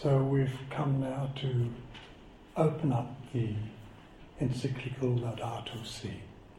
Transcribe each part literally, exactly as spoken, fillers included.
So we've come now to open up the encyclical Laudato Si.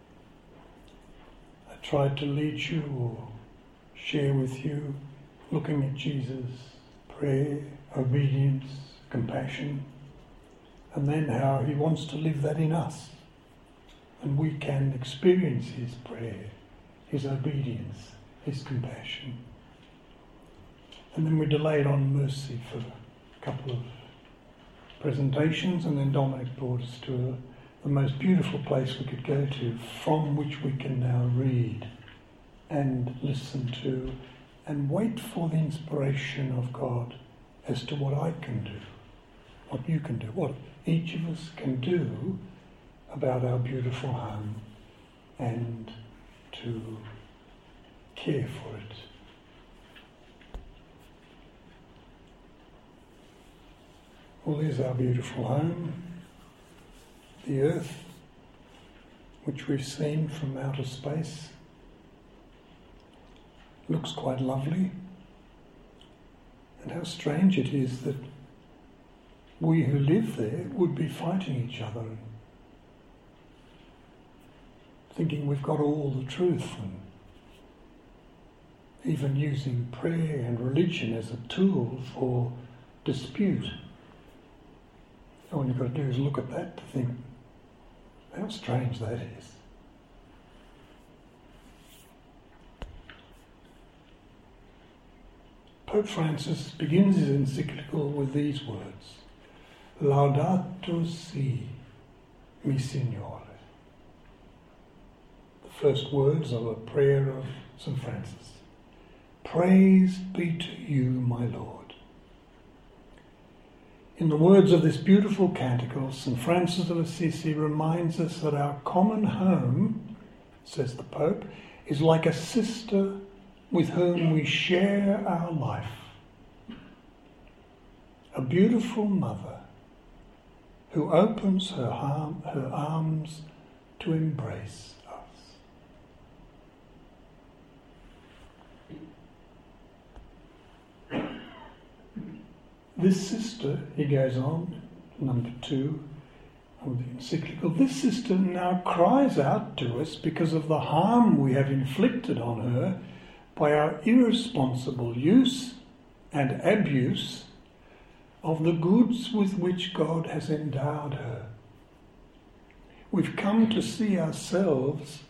I tried to lead you or share with you, looking at Jesus, prayer, obedience, compassion, and then how he wants to live that in us. And we can experience his prayer, his obedience, his compassion. And then we delayed on mercy for a couple of presentations, and then Dominic brought us to a, the most beautiful place we could go to, from which we can now read and listen to and wait for the inspiration of God as to what I can do, what you can do, what each of us can do about our beautiful home and to care for it. Well, there's our beautiful home, the earth, which we've seen from outer space. Looks quite lovely. And how strange it is that we who live there would be fighting each other, thinking we've got all the truth, and even using prayer and religion as a tool for dispute. All you've got to do is look at that to think how strange that is. Pope Francis begins his encyclical with these words: Laudato Si, mi Signore. The first words of a prayer of Saint Francis. Praise be to you, my Lord. In the words of this beautiful canticle, Saint Francis of Assisi reminds us that our common home, says the Pope, is like a sister with whom we share our life. A beautiful mother who opens her, arm, her arms to embrace us. This sister, he goes on, number two of the encyclical, this sister now cries out to us because of the harm we have inflicted on her by our irresponsible use and abuse of the goods with which God has endowed her. We've come to see ourselves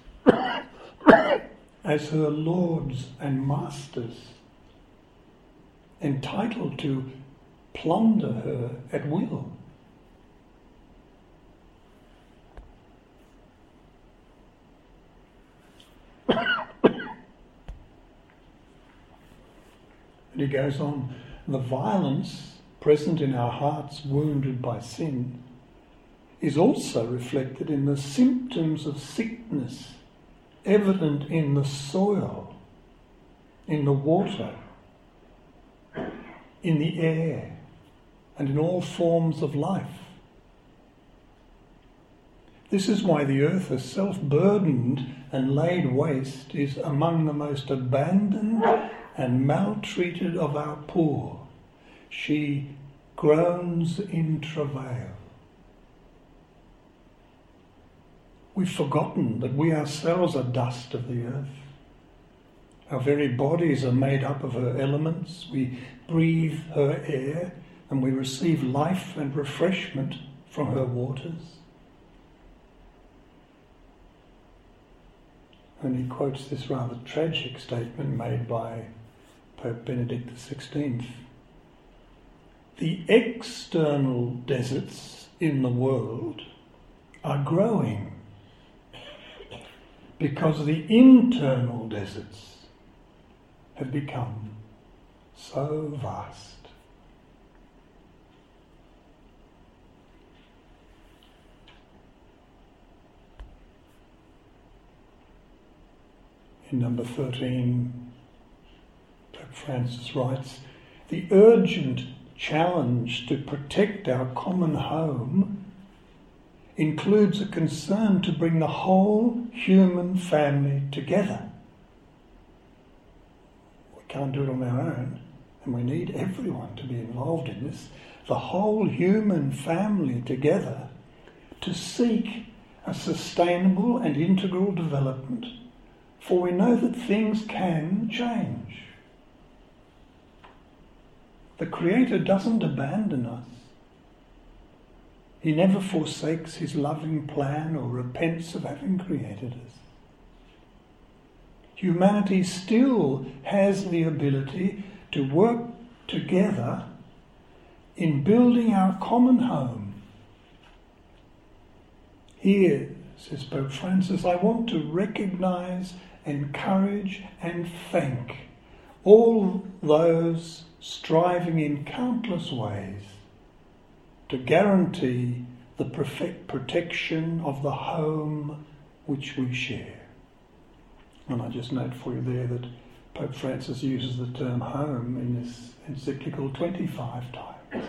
as her lords and masters, entitled to plunder her at will. And he goes on, the violence present in our hearts wounded by sin is also reflected in the symptoms of sickness evident in the soil, in the water, in the air, and in all forms of life. This is why the earth, herself burdened and laid waste, is among the most abandoned and maltreated of our poor. She groans in travail. We've forgotten that we ourselves are dust of the earth. Our very bodies are made up of her elements. We breathe her air and we receive life and refreshment from her waters. And he quotes this rather tragic statement made by Pope Benedict the sixteenth. The external deserts in the world are growing because the internal deserts have become so vast. In number thirteen, Pope Francis writes, the urgent challenge to protect our common home includes a concern to bring the whole human family together. We can't do it on our own. and we need everyone to be involved in this, the whole human family together, to seek a sustainable and integral development, for we know that things can change. The Creator doesn't abandon us. He never forsakes his loving plan or repents of having created us. Humanity still has the ability to work together in building our common home. Here, says Pope Francis, I want to recognise, encourage and thank all those striving in countless ways to guarantee the perfect protection of the home which we share. And I just note for you there that Pope Francis uses the term home in this encyclical twenty-five times.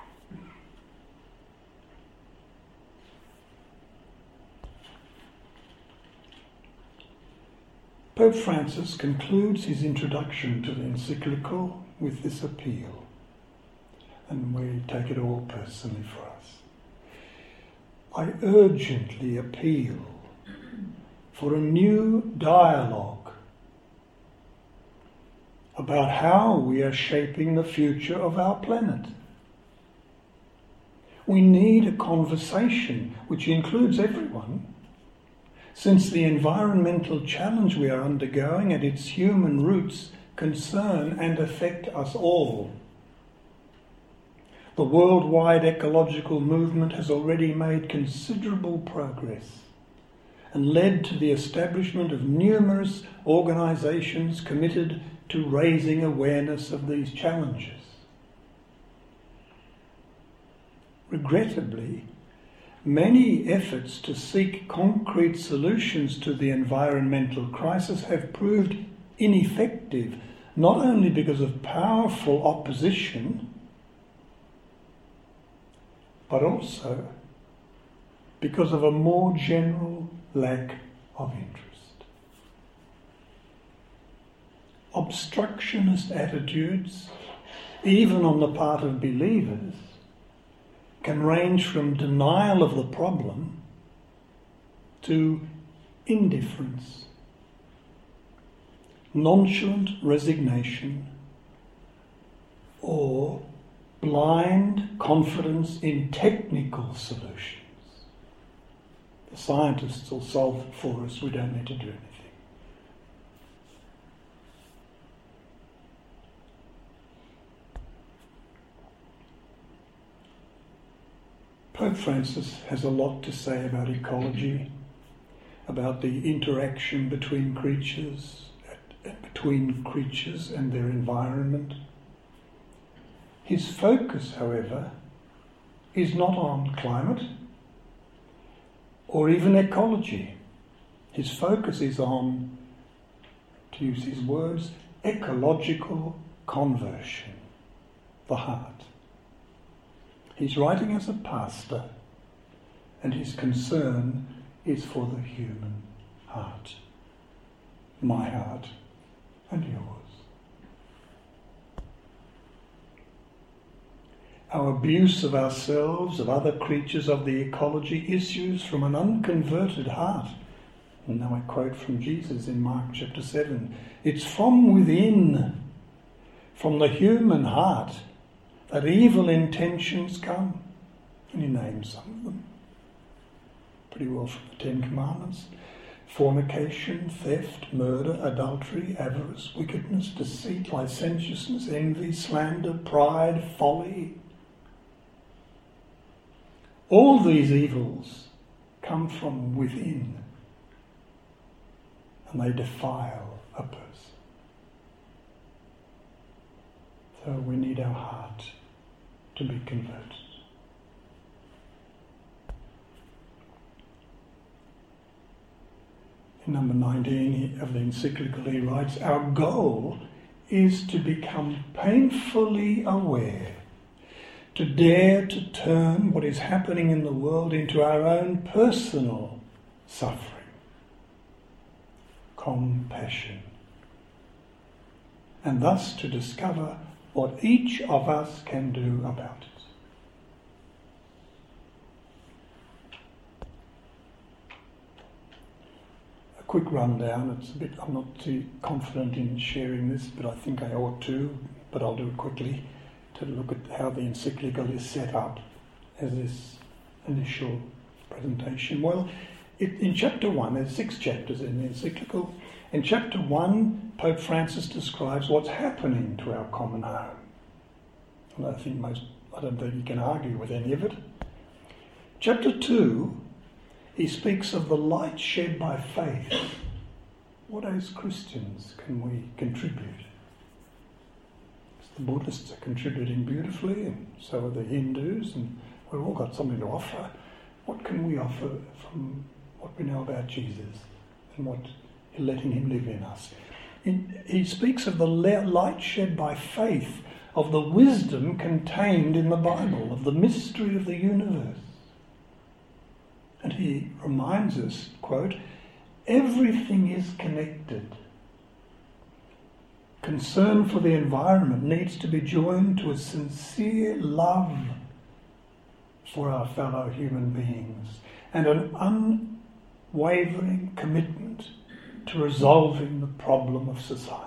Pope Francis concludes his introduction to the encyclical with this appeal, and we take it all personally for us. I urgently appeal for a new dialogue about how we are shaping the future of our planet. We need a conversation which includes everyone, since the environmental challenge we are undergoing and its human roots concern and affect us all. The worldwide ecological movement has already made considerable progress and led to the establishment of numerous organisations committed to raising awareness of these challenges. Regrettably, many efforts to seek concrete solutions to the environmental crisis have proved ineffective, not only because of powerful opposition, but also because of a more general lack of interest. Obstructionist attitudes, even on the part of believers, can range from denial of the problem to indifference, nonchalant resignation, or blind confidence in technical solutions. The scientists will solve it for us, we don't need to do anything. Pope Francis has a lot to say about ecology, about the interaction between creatures, between creatures and their environment. His focus, however, is not on climate or even ecology. His focus is on, to use his words, ecological conversion, the heart. He's writing as a pastor, and his concern is for the human heart. My heart and yours. Our abuse of ourselves, of other creatures, of the ecology, issues from an unconverted heart. And now I quote from Jesus in Mark chapter seven. It's from within, from the human heart, that evil intentions come. And he names some of them. Pretty well from the Ten Commandments. Fornication, theft, murder, adultery, avarice, wickedness, deceit, licentiousness, envy, slander, pride, folly. All these evils come from within, and they defile a person. So we need our heart to be converted. In number nineteen of the encyclical he writes, our goal is to become painfully aware, to dare to turn what is happening in the world into our own personal suffering, compassion, and thus to discover what each of us can do about it. A quick rundown. It's a bit, I'm not too confident in sharing this, but I think I ought to, but I'll do it quickly, to look at how the encyclical is set up as this initial presentation. Well, it, in chapter one, there's six chapters in the encyclical. In chapter one, Pope Francis describes what's happening to our common home. And I think most, I don't think you can argue with any of it. Chapter two, he speaks of the light shed by faith. What as Christians can we contribute? The Buddhists are contributing beautifully, and so are the Hindus, and we've all got something to offer. What can we offer from what we know about Jesus and what letting him live in us? In, he speaks of the light shed by faith, of the wisdom contained in the Bible, of the mystery of the universe. And he reminds us, quote, everything is connected. Concern for the environment needs to be joined to a sincere love for our fellow human beings and an unwavering commitment to resolving the problem of society.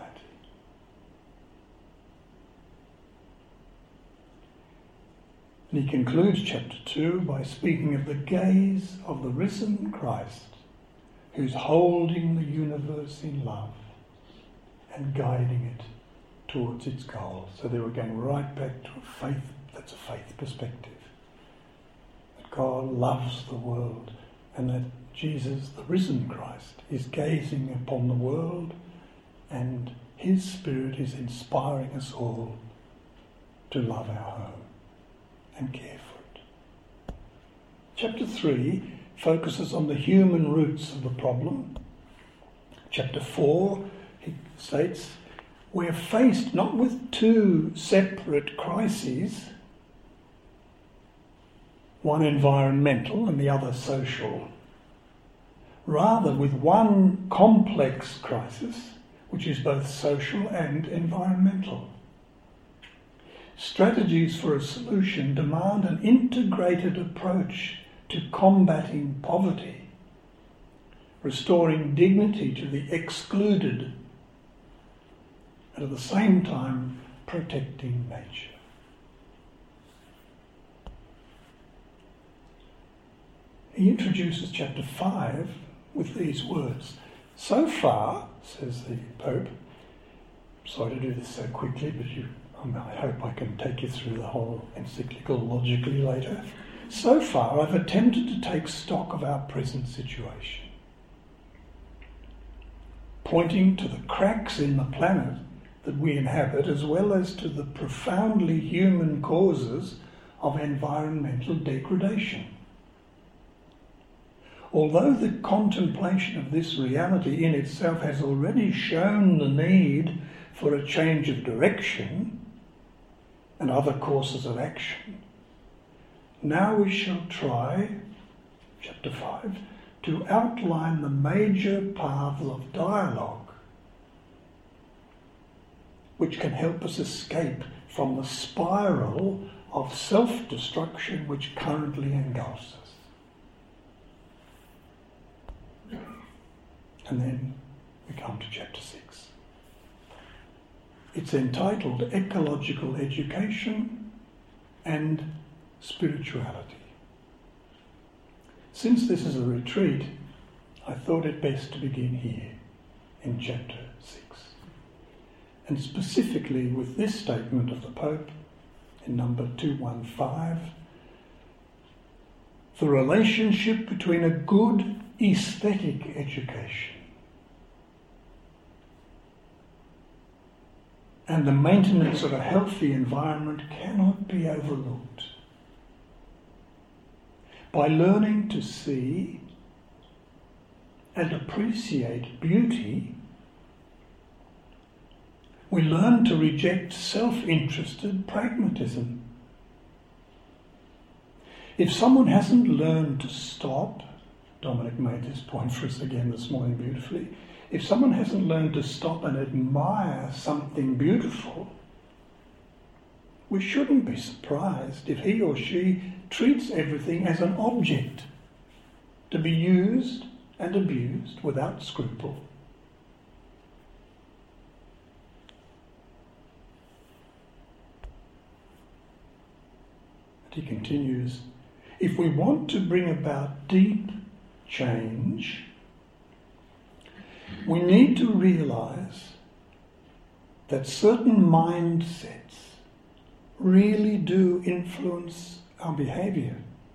And he concludes chapter two by speaking of the gaze of the risen Christ, who's holding the universe in love and guiding it towards its goal. So they were going right back to a faith, that's a faith perspective. That God loves the world and that Jesus, the risen Christ, is gazing upon the world and his Spirit is inspiring us all to love our home and care for it. Chapter three focuses on the human roots of the problem. Chapter four, he states, we're faced not with two separate crises, one environmental and the other social, rather with one complex crisis, which is both social and environmental. Strategies for a solution demand an integrated approach to combating poverty, restoring dignity to the excluded, and at the same time protecting nature. He introduces chapter five with these words. So far, says the Pope, sorry to do this so quickly, but you, I hope I can take you through the whole encyclical logically later. So far, I've attempted to take stock of our present situation, pointing to the cracks in the planet that we inhabit, as well as to the profoundly human causes of environmental degradation. Although the contemplation of this reality in itself has already shown the need for a change of direction and other courses of action, now we shall try, chapter five, to outline the major paths of dialogue which can help us escape from the spiral of self-destruction which currently engulfs us. And then we come to chapter six. It's entitled Ecological Education and Spirituality. Since this is a retreat, I thought it best to begin here in chapter six. And specifically with this statement of the Pope in number two fifteen, the relationship between a good aesthetic education and the maintenance of a healthy environment cannot be overlooked. By learning to see and appreciate beauty, we learn to reject self-interested pragmatism. If someone hasn't learned to stop, Dominic made this point for us again this morning beautifully, if someone hasn't learned to stop and admire something beautiful, we shouldn't be surprised if he or she treats everything as an object to be used and abused without scruple. But he continues, if we want to bring about deep change, we need to realize that certain mindsets really do influence our behaviour.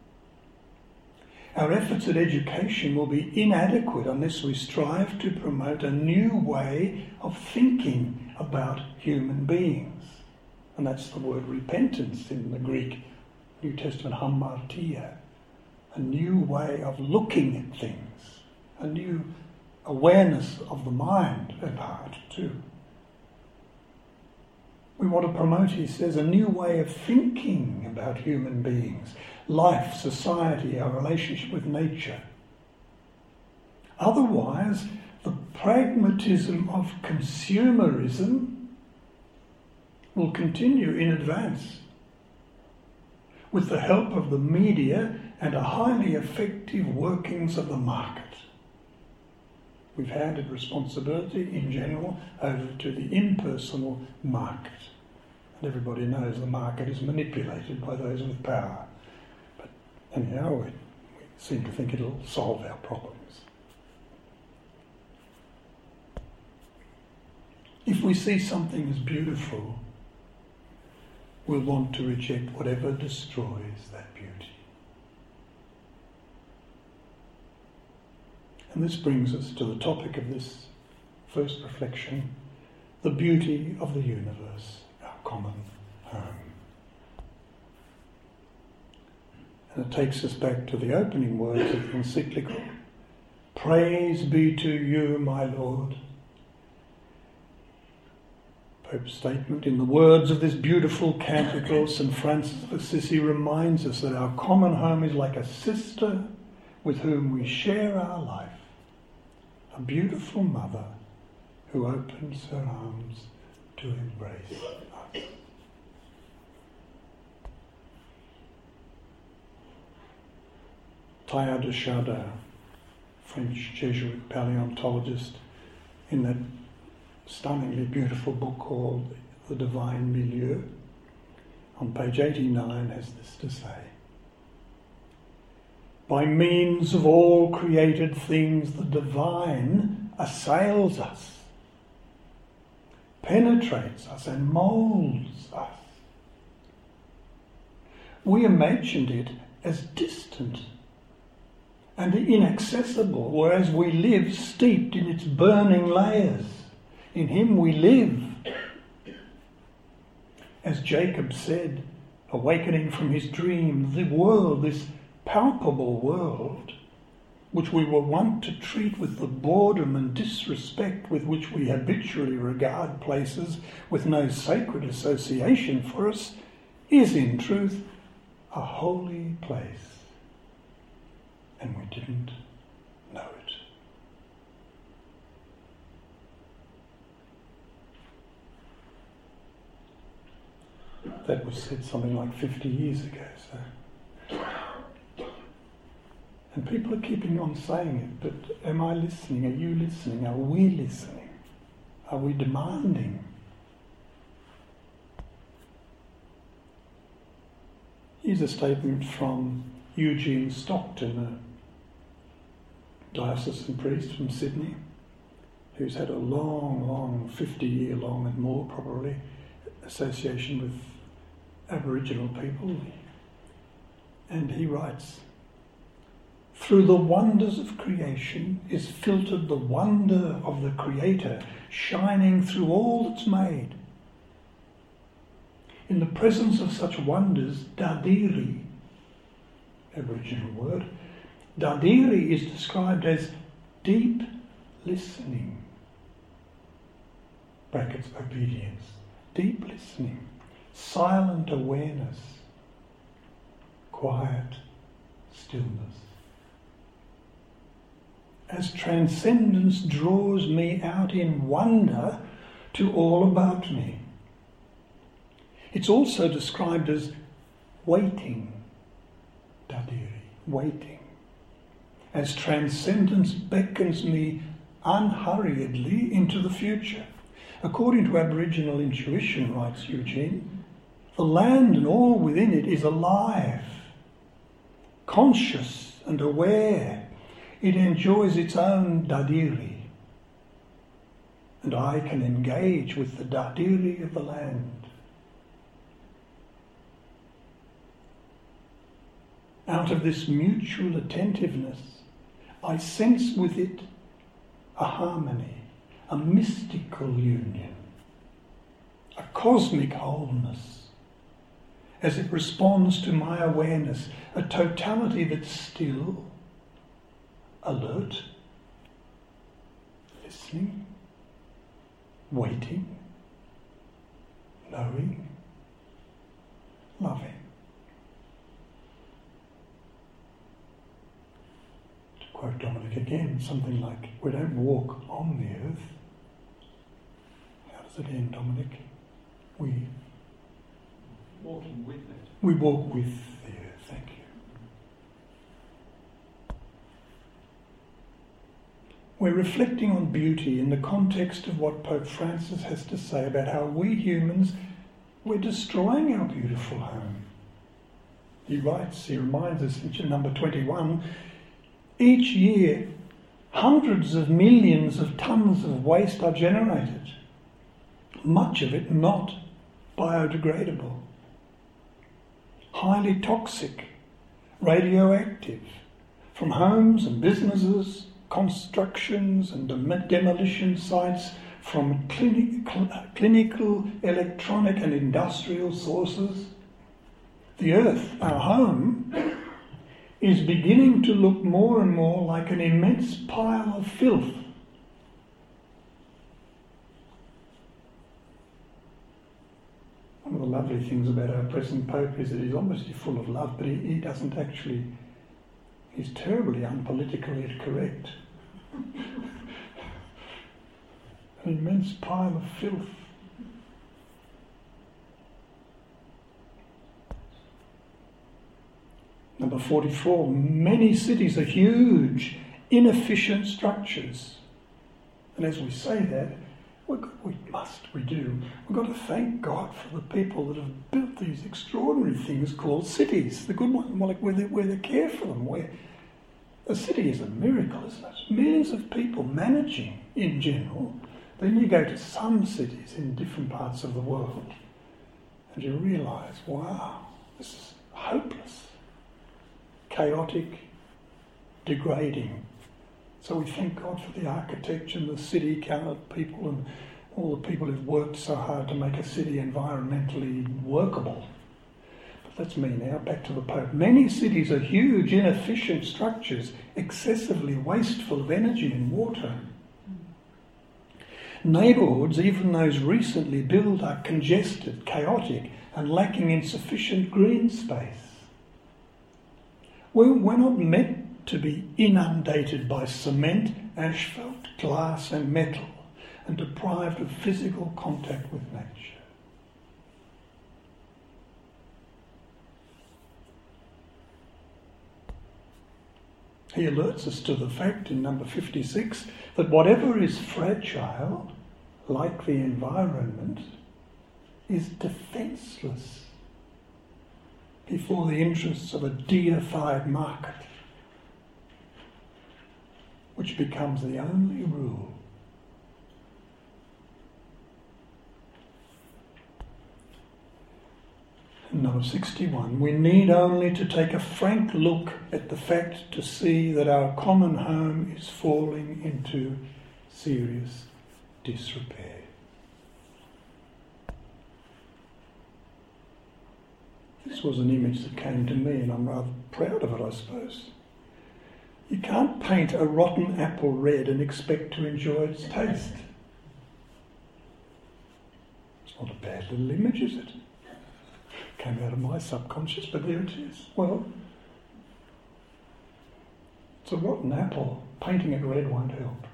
Our efforts at education will be inadequate unless we strive to promote a new way of thinking about human beings. And that's the word repentance in the Greek New Testament, hamartia, a new way of looking at things, a new awareness of the mind and heart too. We want to promote, he says, a new way of thinking about human beings, life, society, our relationship with nature. Otherwise, the pragmatism of consumerism will continue in advance with the help of the media and a highly effective workings of the market. We've handed responsibility in general over to the impersonal market. And everybody knows the market is manipulated by those with power. But anyhow, we, we seem to think it'll solve our problems. If we see something as beautiful, we'll want to reject whatever destroys that beauty. And this brings us to the topic of this first reflection, the beauty of the universe, our common home. And it takes us back to the opening words of the encyclical, "Praise be to you, my Lord." Pope's statement, in the words of this beautiful canticle, Saint Francis of Assisi reminds us that our common home is like a sister with whom we share our life, a beautiful mother who opens her arms to embrace us. Teilhard de Chardin, French Jesuit paleontologist, in that stunningly beautiful book called The Divine Milieu, on page eighty-nine has this to say: by means of all created things, the divine assails us, penetrates us and moulds us. We imagined it as distant and inaccessible, whereas we live steeped in its burning layers. In him we live. As Jacob said, awakening from his dream, the world, this palpable world, which we were wont to treat with the boredom and disrespect with which we habitually regard places with no sacred association for us, is in truth a holy place. And we didn't know it. That was said something like fifty years ago, so. And people are keeping on saying it, but am I listening? Are you listening? Are we listening? Are we demanding? Here's a statement from Eugene Stockton, a diocesan priest from Sydney, who's had a long, long, fifty-year long and more probably, association with Aboriginal people. And he writes, "Through the wonders of creation is filtered the wonder of the Creator, shining through all that's made. In the presence of such wonders, Dadiri," Aboriginal word, Dadiri is described as deep listening, brackets obedience, deep listening, silent awareness, quiet stillness. As transcendence draws me out in wonder to all about me. It's also described as waiting, dadiri, waiting, as transcendence beckons me unhurriedly into the future. According to Aboriginal intuition, writes Eugene, the land and all within it is alive, conscious and aware. It enjoys its own dadiri, and I can engage with the dadiri of the land. Out of this mutual attentiveness, I sense with it a harmony, a mystical union, a cosmic wholeness, as it responds to my awareness, a totality that's still, alert, listening, waiting, knowing, loving. To quote Dominic again, something like, we don't walk on the earth. How does it end, Dominic? We walking with it. We walk with the earth, thank you. We're reflecting on beauty in the context of what Pope Francis has to say about how we humans, we're destroying our beautiful home. He writes, he reminds us in number twenty-one, each year hundreds of millions of tons of waste are generated, much of it not biodegradable, highly toxic, radioactive, from homes and businesses, constructions and dem- demolition sites, from clinic, cl- clinical, electronic and industrial sources. The earth, our home, is beginning to look more and more like an immense pile of filth. One of the lovely things about our present Pope is that he's obviously full of love, but he, he doesn't actually, he's terribly unpolitically correct. An immense pile of filth. Number forty-four, many cities are huge, inefficient structures. And as we say that, we we must, we do, we've got to thank God for the people that have built these extraordinary things called cities, the good ones, like where they, where they care for them, where a city is a miracle, isn't it? Millions of people managing in general. Then you go to some cities in different parts of the world and you realise, wow, this is hopeless, chaotic, degrading. So we thank God for the architecture and the city people and all the people who've worked so hard to make a city environmentally workable. But that's me now, back to the Pope. Many cities are huge, inefficient structures, excessively wasteful of energy and water. Neighbourhoods, even those recently built, are congested, chaotic and lacking in sufficient green space. We're, we're not meant to be inundated by cement, asphalt, glass and metal and deprived of physical contact with nature. He alerts us to the fact in number fifty-six that whatever is fragile, like the environment, is defenceless before the interests of a deified market, which becomes the only rule. Number sixty-one, we need only to take a frank look at the fact to see that our common home is falling into serious disrepair. This was an image that came to me and I'm rather proud of it, I suppose. You can't paint a rotten apple red and expect to enjoy its taste. It's not a bad little image, is it? Came out of my subconscious, but there it is. Well, it's a rotten apple. Painting it red won't help.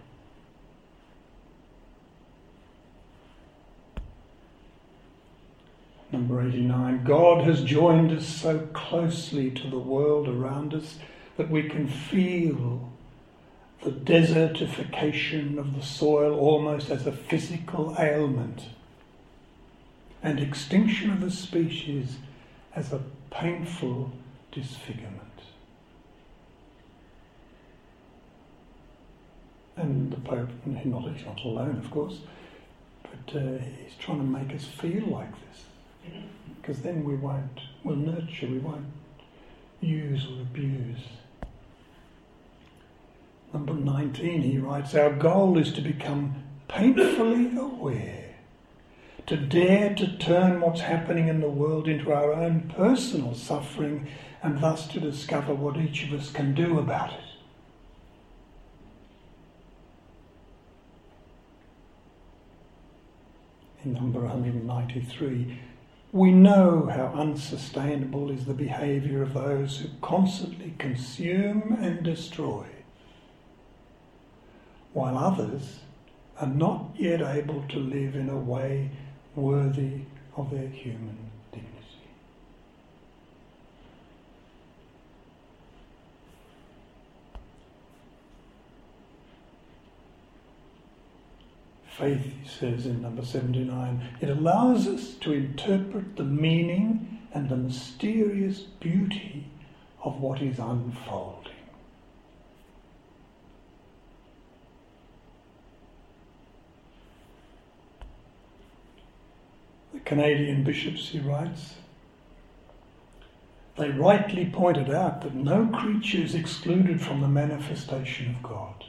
Number eighty-nine, God has joined us so closely to the world around us that we can feel the desertification of the soil almost as a physical ailment, and extinction of a species as a painful disfigurement. And the Pope, he's not, he's not alone, of course, but uh, he's trying to make us feel like this, because then we won't, we'll nurture, we won't use or abuse. Number nineteen, he writes, our goal is to become painfully aware, to dare to turn what's happening in the world into our own personal suffering, and thus to discover what each of us can do about it. In number one hundred ninety-three, we know how unsustainable is the behaviour of those who constantly consume and destroy, while others are not yet able to live in a way worthy of their human dignity. Faith, he says in number seventy-nine, it allows us to interpret the meaning and the mysterious beauty of what is unfolding. The Canadian bishops, he writes, they rightly pointed out that no creature is excluded from the manifestation of God.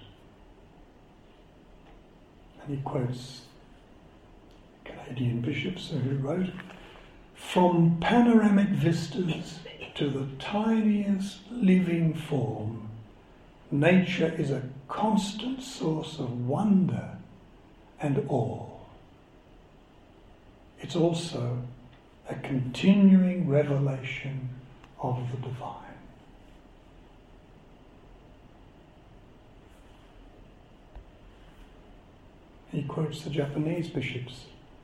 And he quotes Canadian bishops who wrote, from panoramic vistas to the tiniest living form, nature is a constant source of wonder and awe. It's also a continuing revelation of the divine. He quotes the Japanese bishops.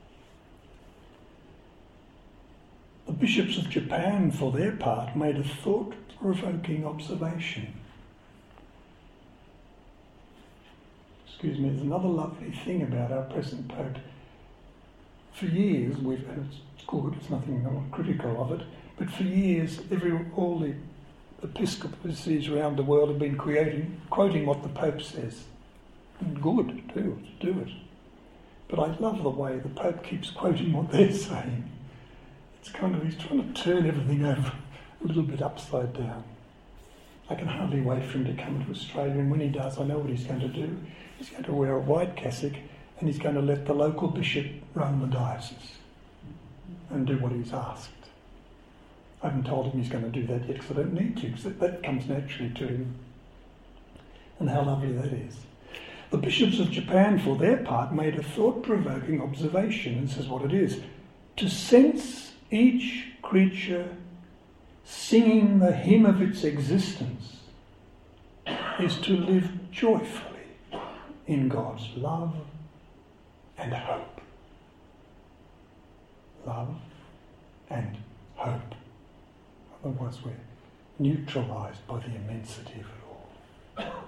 The bishops of Japan, for their part, made a thought-provoking observation. Excuse me, there's another lovely thing about our present Pope. For years, we've, and it's good, it's nothing, I'm not critical of it, but for years, every, all the episcopacies around the world have been creating, quoting what the Pope says. And good, do it, do it. But I love the way the Pope keeps quoting what they're saying. It's kind of, he's trying to turn everything over a little bit upside down. I can hardly wait for him to come to Australia, and when he does, I know what he's going to do. He's going to wear a white cassock, and he's going to let the local bishop run the diocese and do what he's asked. I haven't told him he's going to do that yet because I don't need to, because that, that comes naturally to him. And how lovely that is. The bishops of Japan, for their part, made a thought-provoking observation, and says what it is. To sense each creature singing the hymn of its existence is to live joyfully in God's love and hope. Love and hope. Otherwise we're neutralised by the immensity of it all.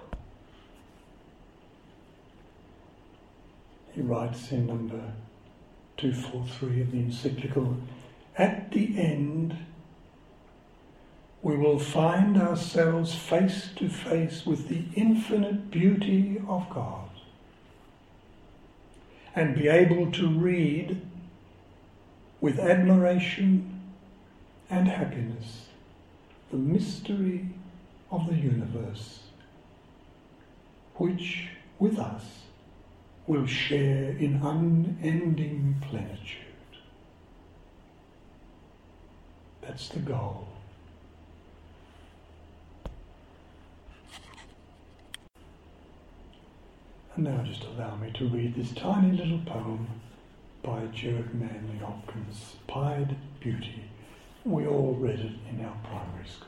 He writes in number two forty-three of the encyclical, at the end we will find ourselves face to face with the infinite beauty of God and be able to read with admiration and happiness the mystery of the universe, which with us will share in unending plenitude. That's the goal. And now just allow me to read this tiny little poem by Gerard Manley Hopkins, Pied Beauty. We all read it in our primary school.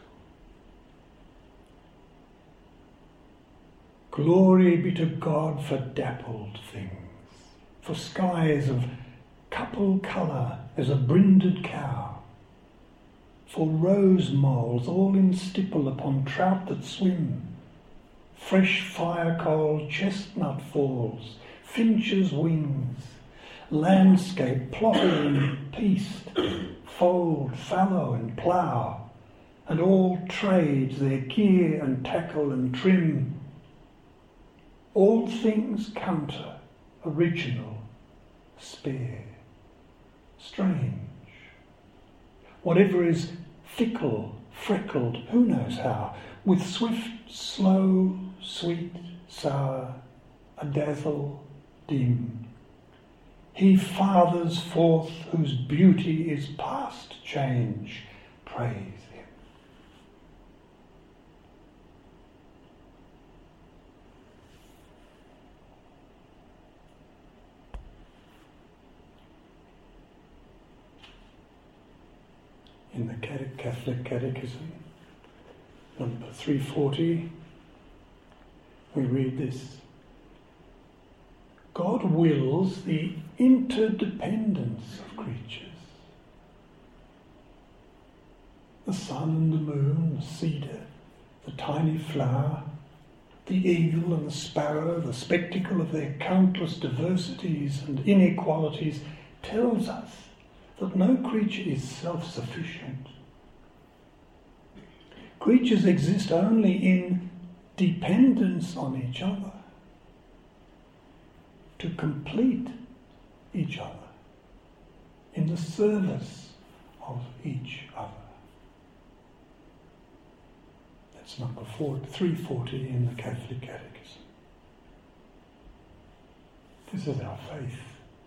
Glory be to God for dappled things, for skies of couple colour as a brinded cow, for rose moles all in stipple upon trout that swim, fresh fire-coal chestnut falls, finches' wings, landscape plotted and pieced, fold, fallow and plough, and all trades their gear and tackle and trim, all things counter, original, spare, strange. Whatever is fickle, freckled, who knows how, with swift, slow, sweet, sour, a dazzle, dim. He fathers forth whose beauty is past change, praise him. In the Catholic Catechism, number three forty, we read this: God wills the interdependence of creatures. The sun and the moon, the cedar, the tiny flower, the eagle and the sparrow, the spectacle of their countless diversities and inequalities tells us that no creature is self-sufficient. Creatures exist only in dependence on each other, to complete each other, in the service of each other. That's number three forty in the Catholic Catechism. This is our faith.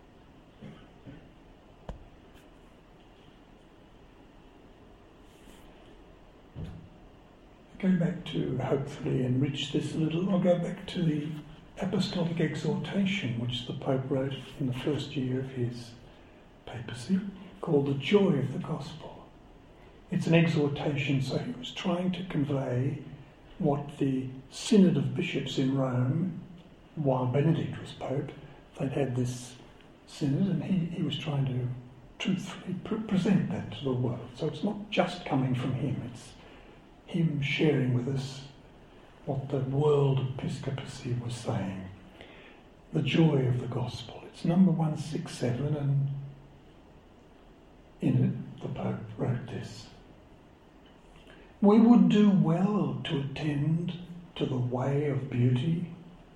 Go back to hopefully enrich this a little. I'll go back to the apostolic exhortation which the Pope wrote in the first year of his papacy, called The Joy of the Gospel. It's an exhortation, so he was trying to convey what the Synod of Bishops in Rome, while Benedict was Pope, they'd had this synod, and he, he was trying to truthfully pre- present that to the world. So it's not just coming from him, it's him sharing with us what the world episcopacy was saying. The joy of the gospel. It's number one sixty-seven, and in it the Pope wrote this: we would do well to attend to the way of beauty.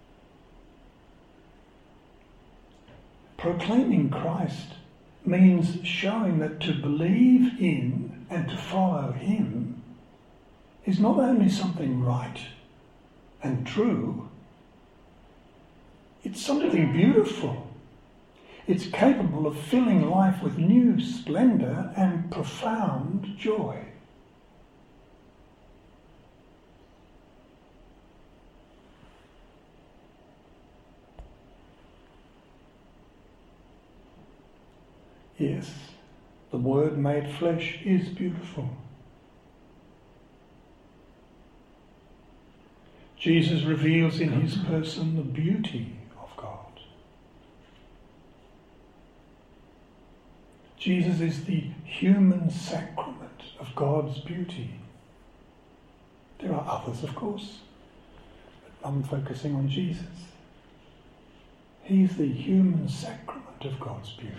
Proclaiming Christ means showing that to believe in and to follow him is not only something right and true, it's something beautiful. It's capable of filling life with new splendour and profound joy. Yes, the Word made flesh is beautiful. Jesus reveals in his person the beauty of God. Jesus is the human sacrament of God's beauty. There are others, of course, but I'm focusing on Jesus. He's the human sacrament of God's beauty.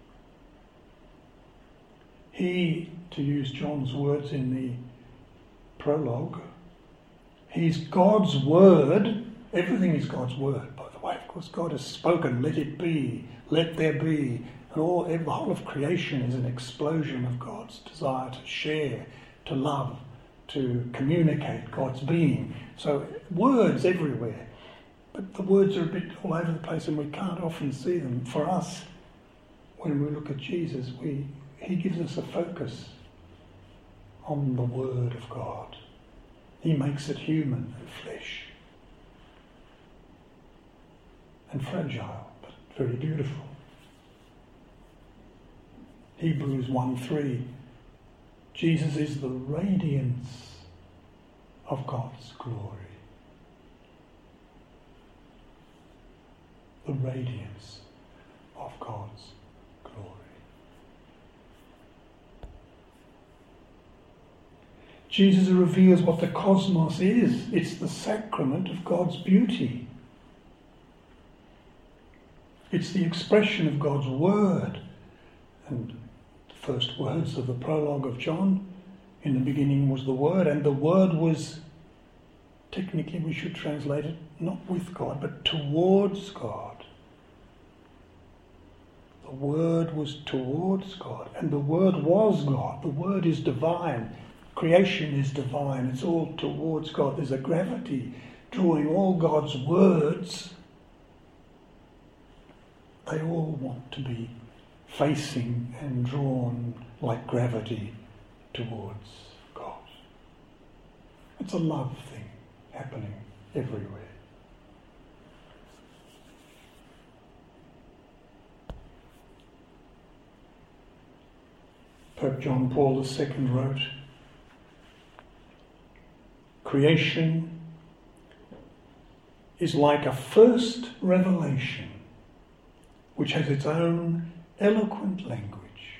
He, to use John's words in the prologue, he's God's word. Everything is God's word, by the way. Of course, God has spoken, let it be, let there be. And all, the whole of creation is an explosion of God's desire to share, to love, to communicate God's being. So words everywhere. But the words are a bit all over the place and we can't often see them. For us, when we look at Jesus, we he gives us a focus on the Word of God. He makes it human and flesh. And fragile, but very beautiful. Hebrews one three. Jesus is the radiance of God's glory. The radiance of God's glory. Jesus reveals what the cosmos is. It's the sacrament of God's beauty. It's the expression of God's word. And the first words of the prologue of John, in the beginning was the Word, and the Word was, technically we should translate it, not with God, but towards God. The Word was towards God, and the Word was God. The Word is divine. Creation is divine. It's all towards God. There's a gravity drawing all God's words. They all want to be facing and drawn like gravity towards God. It's a love thing happening everywhere. Pope John Paul the Second wrote, "Creation is like a first revelation which has its own eloquent language.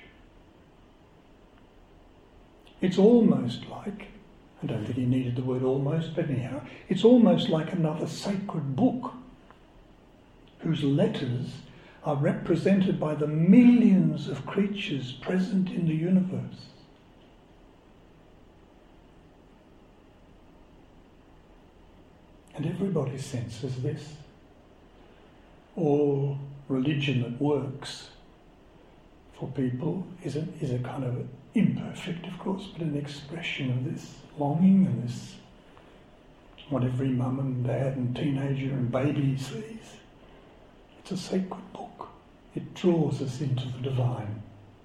It's almost like, I don't think he needed the word almost, but anyhow, it's almost like another sacred book whose letters are represented by the millions of creatures present in the universe. And everybody senses this. All religion that works for people is a, is a kind of imperfect, of course, but an expression of this longing and this, what every mum and dad and teenager and baby sees. It's a sacred book. It draws us into the divine.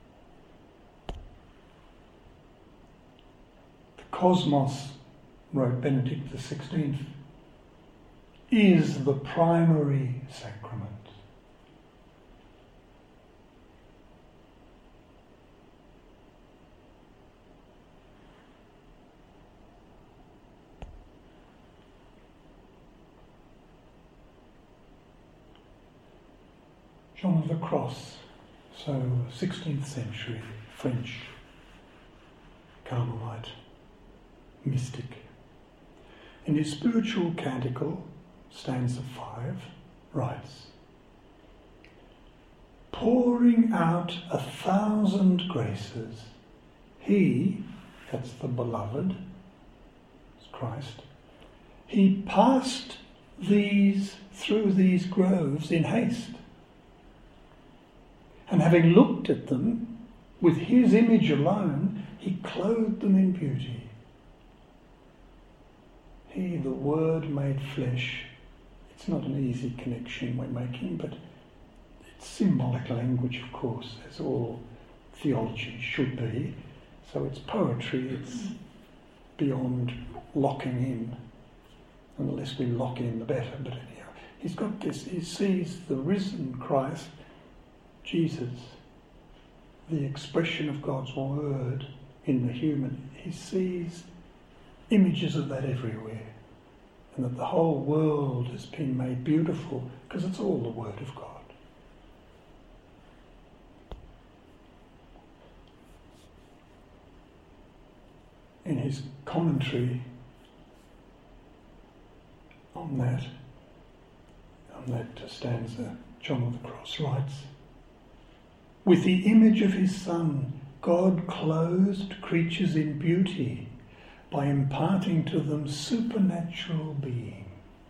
The cosmos, wrote Benedict the Sixteenth, is the primary sacrament. John of the Cross, so sixteenth century French Carmelite mystic. In his spiritual canticle, stanza five, writes, "Pouring out a thousand graces, he," that's the beloved, it's Christ, "he passed these through these groves in haste. And having looked at them, with his image alone, he clothed them in beauty. He, the Word made flesh." It's not an easy connection we're making, but it's symbolic language, of course, as all theology should be. So it's poetry, it's beyond locking in. And the less we lock in, the better. But anyhow, he's got this, he sees the risen Christ, Jesus, the expression of God's word in the human. He sees images of that everywhere, and that the whole world has been made beautiful because it's all the word of God. In his commentary on that, on that stanza, John of the Cross writes, "With the image of his Son, God clothed creatures in beauty by imparting to them supernatural being.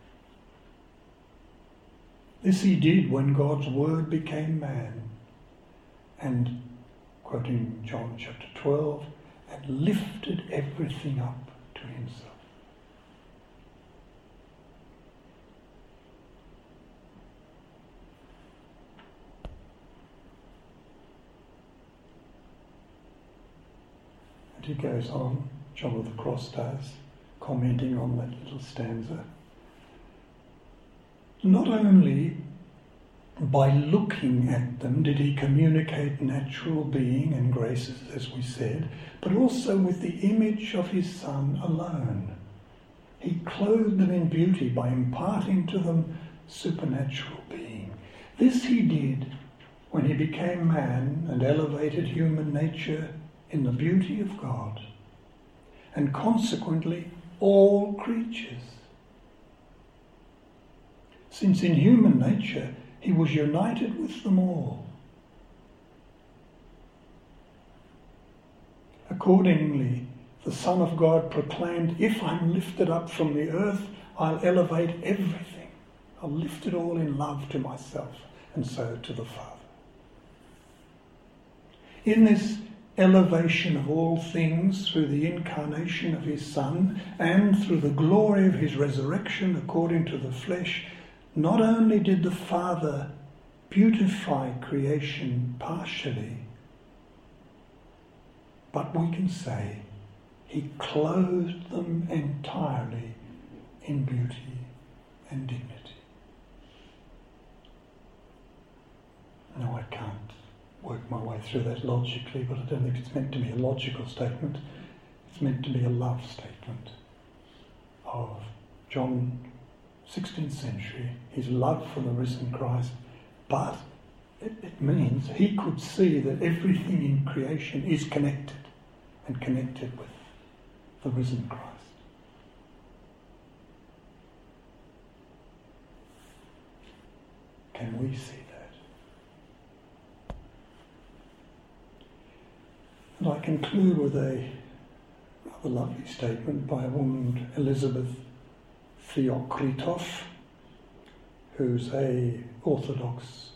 This he did when God's Word became man, and," quoting John chapter twelve, "and lifted everything up to himself." And he goes on, John of the Cross does, commenting on that little stanza. Not only by looking at them did he communicate natural being and graces, as we said, but also with the image of his Son alone. He clothed them in beauty by imparting to them supernatural being. This he did when he became man and elevated human nature in the beauty of God, and consequently all creatures. Since in human nature he was united with them all. Accordingly, the Son of God proclaimed, "If I'm lifted up from the earth, I'll elevate everything. I'll lift it all in love to myself, and so to the Father." In this elevation of all things through the incarnation of his Son and through the glory of his resurrection according to the flesh, not only did the Father beautify creation partially, but we can say he clothed them entirely in beauty and dignity. Now I can't work my way through that logically, but I don't think it's meant to be a logical statement. It's meant to be a love statement of John, sixteenth century, his love for the risen Christ. But it, it means he could see that everything in creation is connected and connected with the risen Christ. Can we see that? And I conclude with a rather lovely statement by a woman, Elizabeth Theokritoff, who's a Orthodox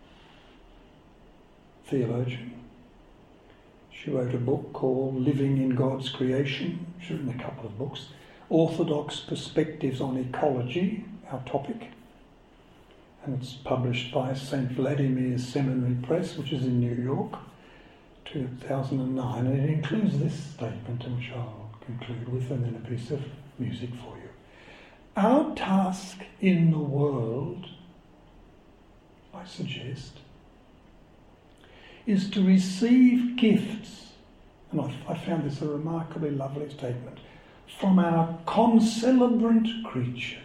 theologian. She wrote a book called Living in God's Creation. She's written a couple of books. Orthodox Perspectives on Ecology, our topic. And it's published by Saint Vladimir's Seminary Press, which is in New York, two thousand nine. And it includes this statement, which I'll conclude with, and then a piece of music for you. Our task in the world, I suggest, is to receive gifts, and I, I found this a remarkably lovely statement, from our concelebrant creatures.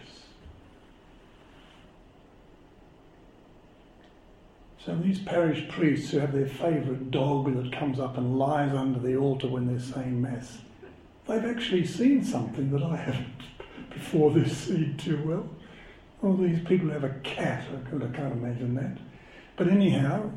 So these parish priests who have their favourite dog that comes up and lies under the altar when they're saying Mass, they've actually seen something that I haven't before this seen too well. All these people have a cat, I can't imagine that. But anyhow,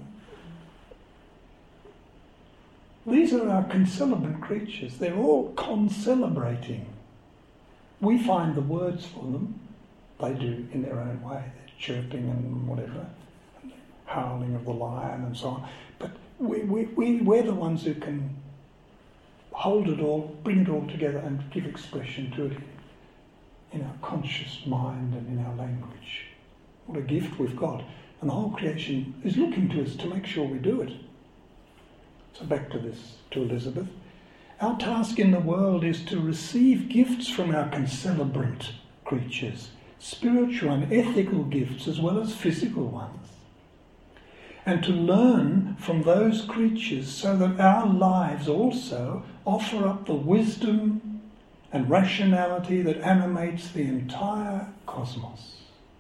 these are our concelebrant creatures. They're all concelebrating. We find the words for them. They do in their own way. They're chirping and whatever, and the howling of the lion and so on. But we, we, we, we're the ones who can hold it all, bring it all together and give expression to it in our conscious mind and in our language. What a gift we've got. And the whole creation is looking to us to make sure we do it. So back to this, to Elizabeth. Our task in the world is to receive gifts from our concelebrant creatures, spiritual and ethical gifts as well as physical ones, and to learn from those creatures so that our lives also offer up the wisdom and rationality that animates the entire cosmos.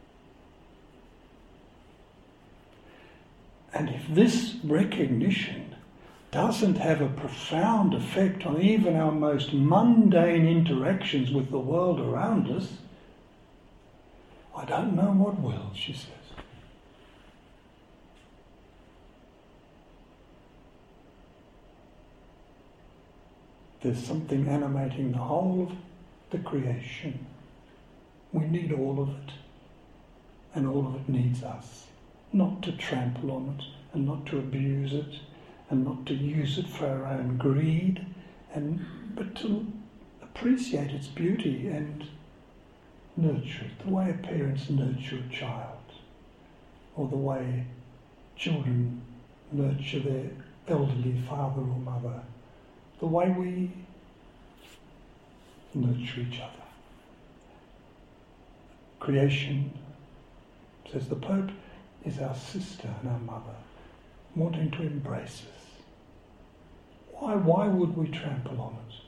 And if this recognition doesn't have a profound effect on even our most mundane interactions with the world around us, I don't know what will, she says. There's something animating the whole of the creation. We need all of it, and all of it needs us, not to trample on it and not to abuse it, and not to use it for our own greed, and but to appreciate its beauty and nurture it, the way parents nurture a child, or the way children nurture their elderly father or mother, the way we nurture each other. Creation, says the Pope, is our sister and our mother, wanting to embrace us. Why, why would we trample on it?